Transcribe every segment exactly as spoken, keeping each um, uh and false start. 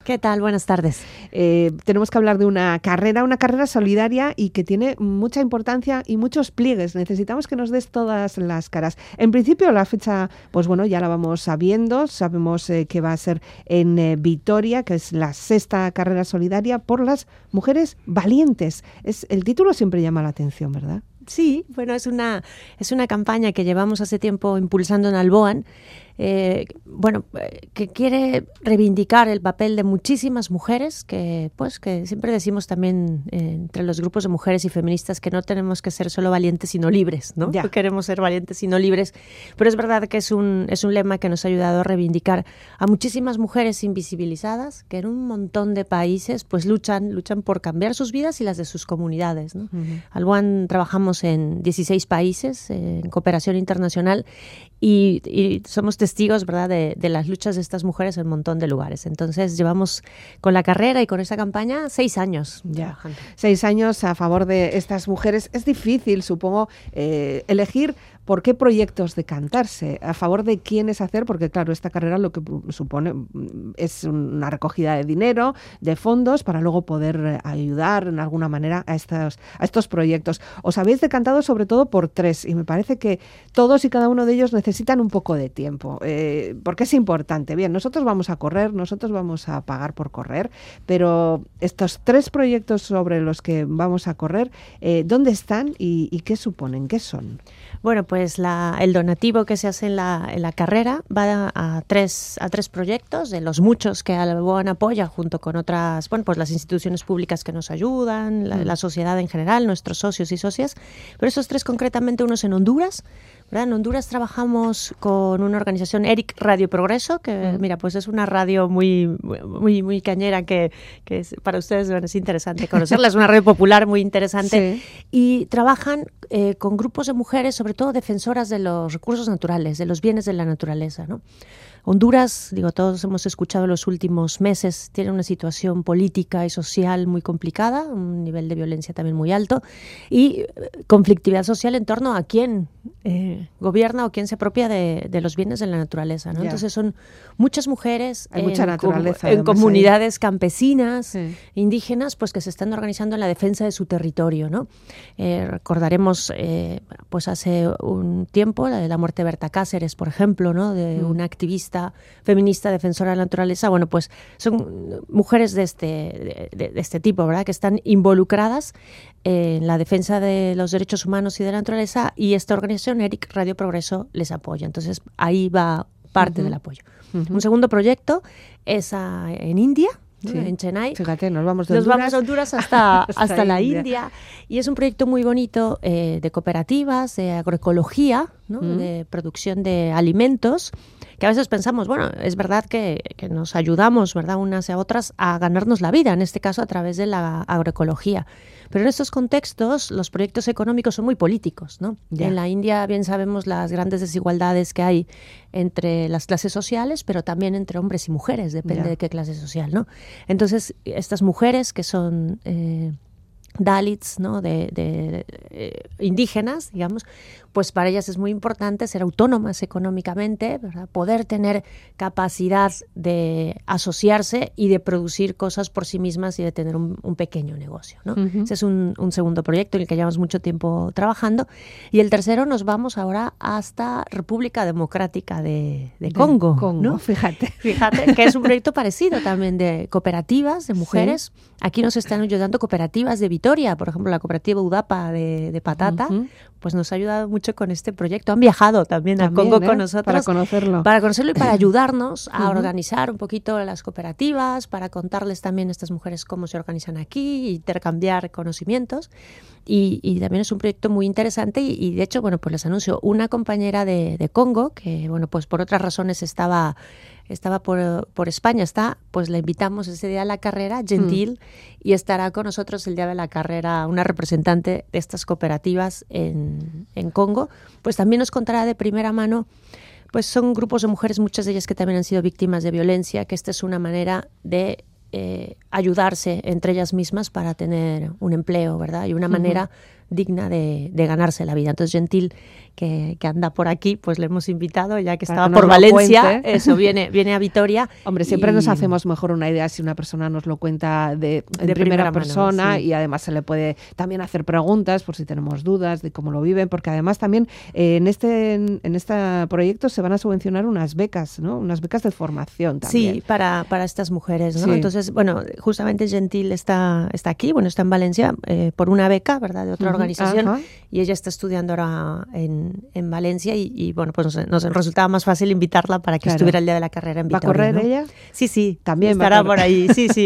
¿Qué tal? Buenas tardes. Eh, tenemos que hablar de una carrera, una carrera solidaria y que tiene mucha importancia y muchos pliegues. Necesitamos que nos des todas las caras. En principio, la fecha, pues bueno, ya la vamos sabiendo. Sabemos eh, que va a ser en eh, Vitoria, que es la sexta carrera solidaria por las mujeres valientes. Es, el título siempre llama la atención, ¿verdad? Sí, bueno, es una, es una campaña que llevamos hace tiempo impulsando en Alboan, eh, bueno, eh, que quiere reivindicar el papel de muchísimas mujeres, que pues que siempre decimos también eh, entre los grupos de mujeres y feministas que no tenemos que ser solo valientes sino libres, ¿no? Ya. No queremos ser valientes sino libres, pero es verdad que es un, es un lema que nos ha ayudado a reivindicar a muchísimas mujeres invisibilizadas que en un montón de países pues luchan, luchan por cambiar sus vidas y las de sus comunidades, ¿no? Uh-huh. Alboan trabajamos en dieciséis países en cooperación internacional y, y somos testigos, ¿verdad?, de, de las luchas de estas mujeres en un montón de lugares. Entonces llevamos con la carrera y con esta campaña seis años. Ya, seis años a favor de estas mujeres. Es difícil, supongo, eh, elegir por qué proyectos decantarse, a favor de quiénes hacer, porque claro, esta carrera lo que supone es una recogida de dinero, de fondos, para luego poder ayudar en alguna manera a estos, a estos proyectos. Os habéis decantado sobre todo por tres y me parece que todos y cada uno de ellos necesitan un poco de tiempo, eh, porque es importante. Bien, nosotros vamos a correr, nosotros vamos a pagar por correr, pero estos tres proyectos sobre los que vamos a correr, eh, ¿dónde están y, y qué suponen? ¿Qué son? Bueno, pues la, el donativo que se hace en la, en la carrera va a, a, tres, a tres proyectos, de los muchos que Alboan apoya junto con otras, bueno, pues las instituciones públicas que nos ayudan, la, la sociedad en general, nuestros socios y socias, pero esos tres concretamente, unos en Honduras, ¿verdad? En Honduras trabajamos con una organización, ERIC Radio Progreso, que mira, pues es una radio muy muy muy cañera que, que es, para ustedes bueno, es interesante conocerla, es una radio popular muy interesante, sí. Y trabajan eh, con grupos de mujeres, sobre todo defensoras de los recursos naturales, de los bienes de la naturaleza, ¿no? Honduras, digo, todos hemos escuchado en los últimos meses, tiene una situación política y social muy complicada, un nivel de violencia también muy alto y conflictividad social en torno a quién eh, gobierna o quién se apropia de, de los bienes de la naturaleza, ¿no? Yeah. Entonces son muchas mujeres Hay en, mucha naturaleza, com- en comunidades ahí. campesinas, sí. indígenas, pues que se están organizando en la defensa de su territorio, ¿no? Eh, recordaremos, eh, pues hace un tiempo, la de la muerte de Berta Cáceres, por ejemplo, ¿no? De mm. una activista feminista, defensora de la naturaleza. Bueno, pues son mujeres de este, de, de este tipo, ¿verdad?, que están involucradas en la defensa de los derechos humanos y de la naturaleza, y esta organización, ERIC Radio Progreso, les apoya. Entonces, ahí va parte uh-huh. del apoyo. Uh-huh. Un segundo proyecto es a, en India, ¿no? Sí. En Chennai. Fíjate, nos vamos de Nos Honduras, vamos a Honduras hasta, hasta, hasta la India. India. Y es un proyecto muy bonito eh, de cooperativas, de agroecología, ¿no? Uh-huh. De producción de alimentos, que a veces pensamos, bueno, es verdad que, que nos ayudamos, ¿verdad?, unas a otras a ganarnos la vida, en este caso a través de la agroecología. Pero en estos contextos los proyectos económicos son muy políticos, ¿no? Yeah. En la India bien sabemos las grandes desigualdades que hay entre las clases sociales, pero también entre hombres y mujeres, depende yeah. de qué clase social, ¿no? Entonces, estas mujeres que son eh, Dalits, ¿no?, de, de, de eh, indígenas, digamos, pues para ellas es muy importante ser autónomas económicamente, ¿verdad?, poder tener capacidad de asociarse y de producir cosas por sí mismas y de tener un, un pequeño negocio, ¿no? Uh-huh. Ese es un, un segundo proyecto en el que llevamos mucho tiempo trabajando. Y el tercero, nos vamos ahora hasta República Democrática de, de Congo, Congo, ¿no? Fíjate. Fíjate, que es un proyecto parecido también de cooperativas, de mujeres. Sí. Aquí nos están ayudando cooperativas de Vitoria, por ejemplo, la cooperativa Udapa de, de Patata, uh-huh. pues nos ha ayudado mucho con este proyecto. Han viajado también, también a Congo, ¿eh?, con nosotros. Para conocerlo. Para conocerlo y para ayudarnos a uh-huh. organizar un poquito las cooperativas, para contarles también a estas mujeres cómo se organizan aquí, intercambiar conocimientos. Y, y también es un proyecto muy interesante y, y de hecho, bueno, pues les anuncio, una compañera de, de Congo, que bueno, pues por otras razones estaba... estaba por, por España, está, pues la invitamos ese día a la carrera, Gentil, mm. y estará con nosotros el día de la carrera una representante de estas cooperativas en, en Congo, pues también nos contará de primera mano, pues son grupos de mujeres, muchas de ellas que también han sido víctimas de violencia, que esta es una manera de eh, ayudarse entre ellas mismas para tener un empleo, ¿verdad? Y una uh-huh. manera digna de, de ganarse la vida. Entonces Gentil, que, que anda por aquí, pues le hemos invitado, ya que Para estaba que por nos lo Valencia, cuente. eso, viene, viene a Vitoria. Hombre, siempre y... nos hacemos mejor una idea si una persona nos lo cuenta de, en de primera, primera persona mano, sí. Y además se le puede también hacer preguntas por si tenemos dudas de cómo lo viven, porque además también eh, en este en, en este proyecto se van a subvencionar unas becas, ¿no? Unas becas de formación también. Sí, para, para estas mujeres, ¿no? Sí. Entonces, bueno, justamente Gentil está, está aquí, bueno, está en Valencia eh, por una beca, ¿verdad?, de otra Uh-huh. organización, Ajá. y ella está estudiando ahora en, en Valencia y, y, bueno, pues nos, nos resultaba más fácil invitarla para que Claro. estuviera el día de la carrera en ¿Va a Vitoria. correr ¿no? ella? Sí, sí. También va a estará correr. por ahí, sí, sí.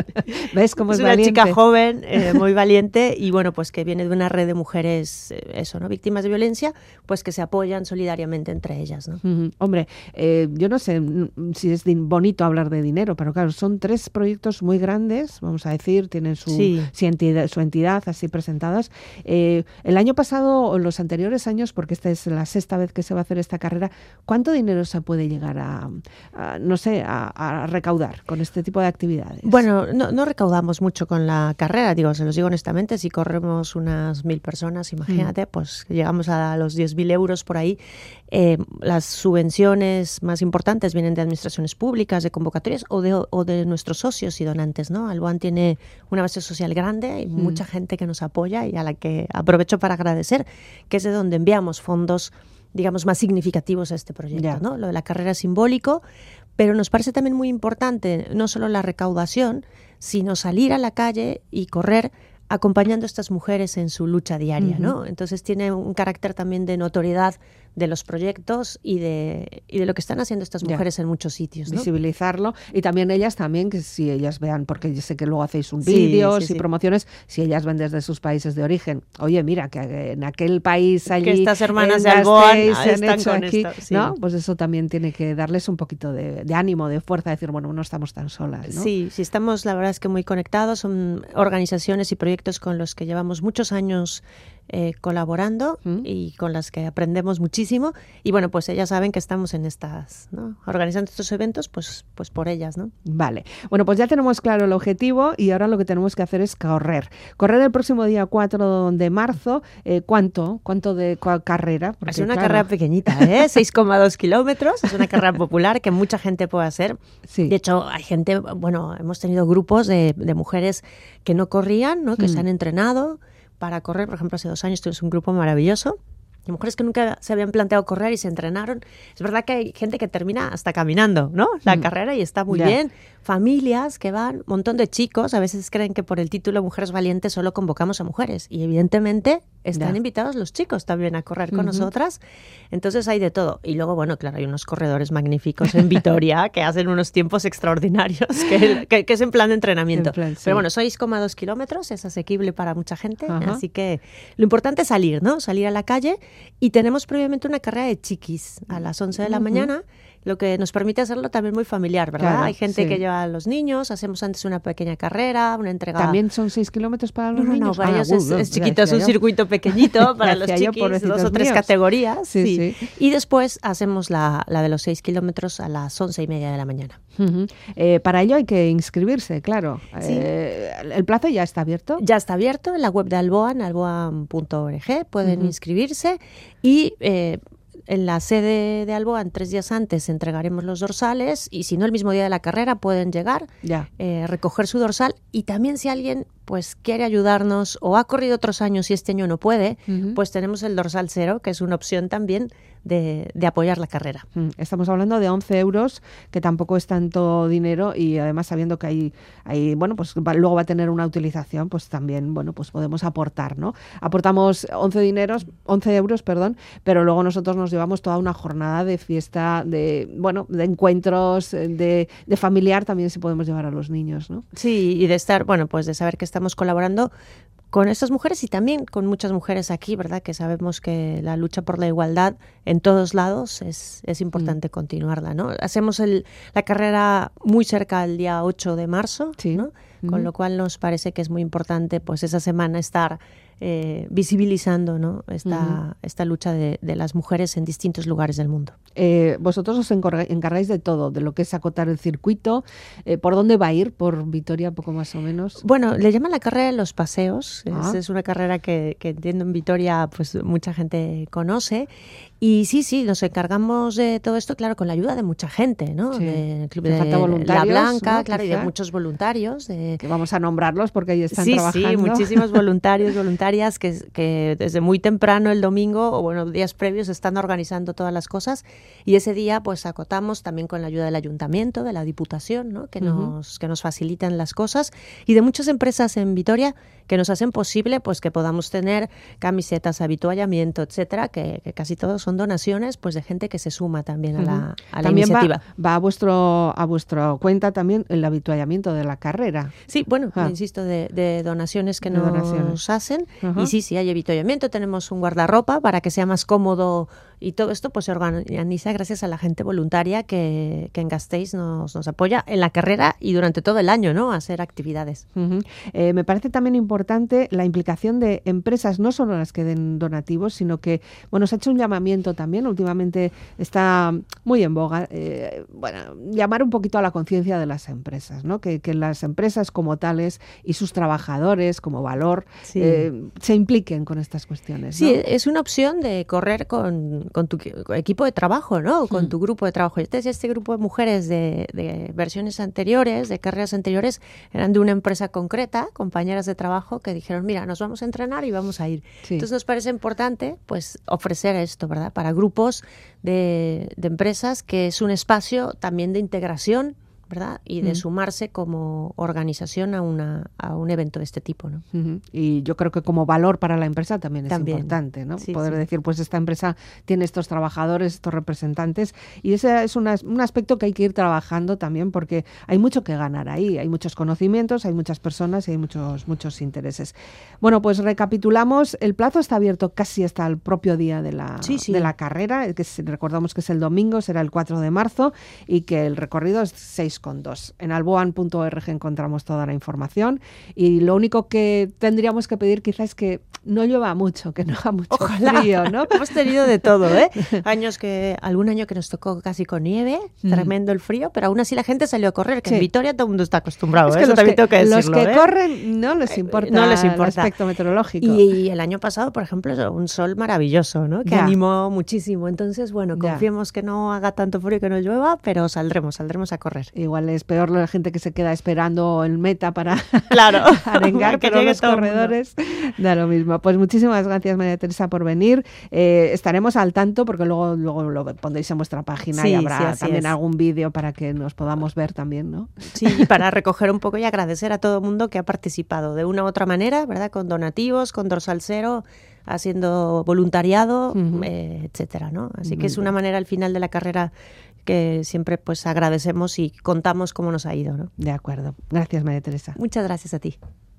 ¿Ves cómo es, Es una valiente? chica joven, eh, muy valiente y bueno, pues que viene de una red de mujeres, eh, eso, ¿no? Víctimas de violencia, pues que se apoyan solidariamente entre ellas, ¿no? Uh-huh. Hombre, eh, yo no sé mm, si es din- bonito hablar de dinero, pero claro, son tres proyectos muy grandes, vamos a decir, tienen su, Sí. su, entidad, su entidad así presentadas. Eh, el año pasado o los anteriores años, porque esta es la sexta vez que se va a hacer esta carrera, ¿cuánto dinero se puede llegar a, a no sé, a, a recaudar con este tipo de actividades? Bueno, no, no recaudamos mucho con la carrera, digo, se los digo honestamente, si corremos unas mil personas, imagínate, mm. pues llegamos a los diez mil euros por ahí. Eh, las subvenciones más importantes vienen de administraciones públicas, de convocatorias o de, o de nuestros socios y donantes, ¿no? Alboan tiene una base social grande y mm. mucha gente que nos apoya y a la que aprovecho para agradecer, que es de donde enviamos fondos, digamos, más significativos a este proyecto, yeah. ¿no? Lo de la carrera es simbólico, pero nos parece también muy importante no solo la recaudación, sino salir a la calle y correr acompañando a estas mujeres en su lucha diaria, uh-huh. ¿no? Entonces tiene un carácter también de notoriedad de los proyectos y de, y de lo que están haciendo estas mujeres ya. En muchos sitios, ¿no? Visibilizarlo y también ellas también, que si ellas vean, porque yo sé que luego hacéis un vídeos sí, sí, y sí. promociones, si ellas ven desde sus países de origen, oye, mira, que en aquel país allí... Que estas hermanas de Alboan se han están hecho con aquí, esto, sí. ¿no? Pues eso también tiene que darles un poquito de, de ánimo, de fuerza, decir, bueno, no estamos tan solas, ¿no? Sí, sí, estamos la verdad es que muy conectados, son organizaciones y proyectos con los que llevamos muchos años Eh, colaborando ¿Mm? Y con las que aprendemos muchísimo y bueno, pues ellas saben que estamos en estas, ¿no? Organizando estos eventos, pues, pues por ellas, ¿no? Vale, bueno, pues ya tenemos claro el objetivo y ahora lo que tenemos que hacer es correr. Correr el próximo día cuatro de marzo, eh, ¿cuánto? ¿Cuánto de cu- carrera? Porque, es una claro... carrera pequeñita, ¿eh? seis coma dos kilómetros, es una carrera popular que mucha gente puede hacer. Sí. De hecho, hay gente, bueno, hemos tenido grupos de, de mujeres que no corrían, ¿no? Que mm. se han entrenado para correr. Por ejemplo, hace dos años tuvimos un grupo maravilloso de mujeres que nunca se habían planteado correr y se entrenaron. Es verdad que hay gente que termina hasta caminando, ¿no? La mm. carrera y está muy yeah. bien. Familias que van, un montón de chicos, a veces creen que por el título Mujeres Valientes solo convocamos a mujeres y evidentemente están yeah. invitados los chicos también a correr con uh-huh. nosotras. Entonces hay de todo. Y luego, bueno, claro, hay unos corredores magníficos en Vitoria que hacen unos tiempos extraordinarios, que, que, que es en plan de entrenamiento. En plan, sí. Pero bueno, seis coma dos kilómetros, es asequible para mucha gente, uh-huh. así que lo importante es salir, ¿no? Salir a la calle. Y tenemos previamente una carrera de chiquis a las once de la uh-huh. mañana, lo que nos permite hacerlo también muy familiar, ¿verdad? Claro, hay gente sí. que lleva a los niños, hacemos antes una pequeña carrera, una entrega... ¿También son seis kilómetros para los no, niños? No, no, para ah, ellos uh, es, uh, es chiquito, es un yo. circuito pequeñito para los chiquis, yo, dos o tres míos. categorías. Sí, sí. sí. Y después hacemos la, la de los seis kilómetros a las once y media de la mañana. Uh-huh. Eh, para ello hay que inscribirse, claro. Sí. Eh, ¿El plazo ya está abierto? Ya está abierto en la web de Alboan, alboan punto org, pueden uh-huh. inscribirse y... Eh, en la sede de Alboan, tres días antes, entregaremos los dorsales y si no, el mismo día de la carrera pueden llegar, ya. eh, recoger su dorsal y también si alguien pues quiere ayudarnos o ha corrido otros años y este año no puede, uh-huh. pues tenemos el dorsal cero, que es una opción también de, de apoyar la carrera. Estamos hablando de once euros, que tampoco es tanto dinero y además sabiendo que hay, hay bueno, pues va, luego va a tener una utilización, pues también, bueno, pues podemos aportar, ¿no? Aportamos once dineros, once euros, perdón, pero luego nosotros nos llevamos toda una jornada de fiesta, de, bueno, de encuentros, de, de familiar también si podemos llevar a los niños, ¿no? Sí, y de estar, bueno, pues de saber que estamos colaborando con estas mujeres y también con muchas mujeres aquí, ¿verdad? Que sabemos que la lucha por la igualdad en todos lados es, es importante mm. continuarla, ¿no? Hacemos el, la carrera muy cerca el día ocho de marzo, sí. ¿no? Mm. Con lo cual nos parece que es muy importante pues esa semana estar eh, visibilizando, ¿no? esta, uh-huh. esta lucha de, de las mujeres en distintos lugares del mundo. Eh, vosotros os encargáis de todo, de lo que es acotar el circuito. Eh, ¿Por dónde va a ir? ¿Por Vitoria, poco más o menos? Bueno, le llaman la carrera de los paseos. Ah. Es, es una carrera que, que entiendo en Vitoria pues mucha gente conoce. Y sí, sí, nos encargamos de todo esto, claro, con la ayuda de mucha gente, ¿no? Sí. Del Club de de La Blanca, ¿no? claro, Quizá. Y de muchos voluntarios. De... Que vamos a nombrarlos porque ahí están sí, trabajando. Sí, muchísimos voluntarios, voluntarias que, que desde muy temprano el domingo, o bueno, días previos, están organizando todas las cosas. Y ese día, pues, acotamos también con la ayuda del ayuntamiento, de la Diputación, ¿no? Que, uh-huh. nos, que nos facilitan las cosas. Y de muchas empresas en Vitoria que nos hacen posible, pues, que podamos tener camisetas, habituallamiento, etcétera, que, que casi todos son donaciones, pues, de gente que se suma también a la, uh-huh. a la también iniciativa. Va, va a vuestro a vuestra cuenta también el habituallamiento de la carrera. Sí, bueno, ah. insisto, de, de donaciones que de nos donaciones. hacen. Uh-huh. Y sí, sí, hay habituallamiento, tenemos un guardarropa para que sea más cómodo y todo esto pues se organiza gracias a la gente voluntaria que, que en Gasteiz nos, nos apoya en la carrera y durante todo el año, ¿no? A hacer actividades. Uh-huh. Eh, me parece también importante la implicación de empresas, no solo las que den donativos, sino que, bueno, se ha hecho un llamamiento también, últimamente está muy en boga, eh, bueno, llamar un poquito a la conciencia de las empresas, ¿no? Que, que las empresas como tales y sus trabajadores como valor sí. eh, se impliquen con estas cuestiones, ¿no? Sí, es una opción de correr con, con tu equipo de trabajo, ¿no? Con mm. tu grupo de trabajo. Este, este grupo de mujeres de, de versiones anteriores, de carreras anteriores, eran de una empresa concreta, compañeras de trabajo, que dijeron, mira, nos vamos a entrenar y vamos a ir. Sí. Entonces nos parece importante pues ofrecer esto, ¿verdad? Para grupos de, de empresas, que es un espacio también de integración, ¿verdad? Y de uh-huh. sumarse como organización a una a un evento de este tipo, ¿no? Uh-huh. Y yo creo que como valor para la empresa también es también. importante, ¿no? Sí, Poder sí. decir, pues esta empresa tiene estos trabajadores, estos representantes, y ese es una, un aspecto que hay que ir trabajando también, porque hay mucho que ganar ahí, hay muchos conocimientos, hay muchas personas y hay muchos muchos intereses. Bueno, pues recapitulamos, el plazo está abierto casi hasta el propio día de la, sí, sí. de la carrera, que recordamos que es el domingo, será el cuatro de marzo, y que el recorrido es seis con dos. En alboan punto org encontramos toda la información y lo único que tendríamos que pedir quizás es que no llueva mucho, que no haga mucho Ojalá. frío, ¿no? Hemos tenido de todo, ¿eh? Años que, algún año que nos tocó casi con nieve, mm. tremendo el frío, pero aún así la gente salió a correr, que sí. en Vitoria todo el mundo está acostumbrado, es que ¿eh? Eso los también que, tengo que decirlo, Los que ¿eh? corren no les importa, no les importa el aspecto meteorológico. Y, y el año pasado, por ejemplo, un sol maravilloso, ¿no? Que ya. animó muchísimo. Entonces, bueno, confiemos ya. que no haga tanto frío y que no llueva, pero saldremos, saldremos a correr. Igual es peor la gente que se queda esperando el meta para claro. arengar, pero los corredores da lo mismo. Pues muchísimas gracias, María Teresa, por venir. Eh, estaremos al tanto porque luego, luego lo pondréis en vuestra página sí, y habrá sí, también es. algún vídeo para que nos podamos ver también, ¿no? Sí, y para recoger un poco y agradecer a todo el mundo que ha participado de una u otra manera, ¿verdad? Con donativos, con dorsal cero, haciendo voluntariado, uh-huh. eh, etcétera, ¿no? Así Muy que es bien. Una manera al final de la carrera que siempre pues agradecemos y contamos cómo nos ha ido, ¿no? De acuerdo. Gracias, María Teresa. Muchas gracias a ti.